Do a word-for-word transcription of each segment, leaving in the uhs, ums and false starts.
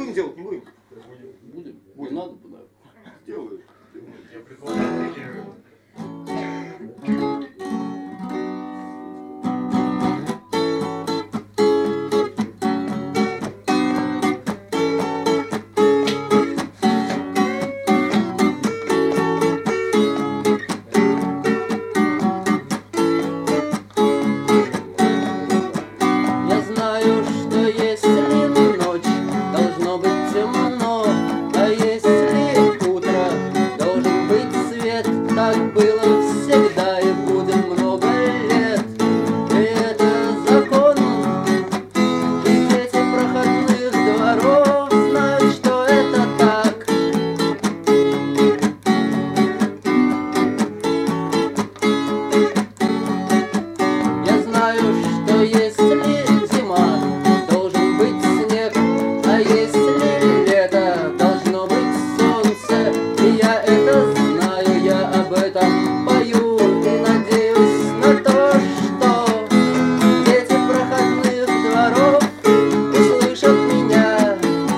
Будем делать, не будем? Будем? Будем. Надо бы, да. Сделаю. Я предполагаю, Я знаю, что если ночь, должно быть темно, а если утро, должен быть свет. Так было всегда и будет много лет. И это закон, и дети проходных дворов знают, что это так. Я знаю, что если зима, должен быть снег, а если лето, должно быть солнце. И я это знаю, я об этом пою и надеюсь на то, что дети проходных дворов услышат меня.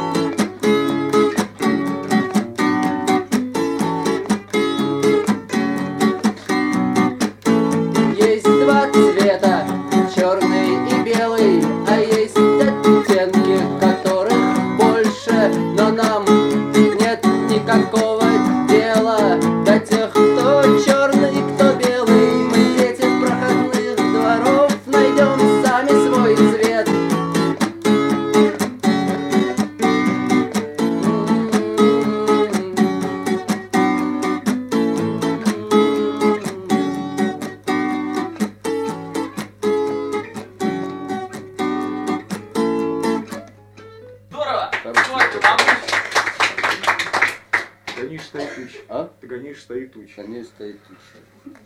Есть два цвета, черный и белый, а есть оттенки, которых больше. Но нам нет никакого дела до тех, кто черный и кто белый. Мы, дети проходных дворов, найдем сами свой цвет. здорово! Хорошо. Сколько вам? Гонишь, стоит туча. А? Ты гонишь, стоит туча. Конечно, стоит туча.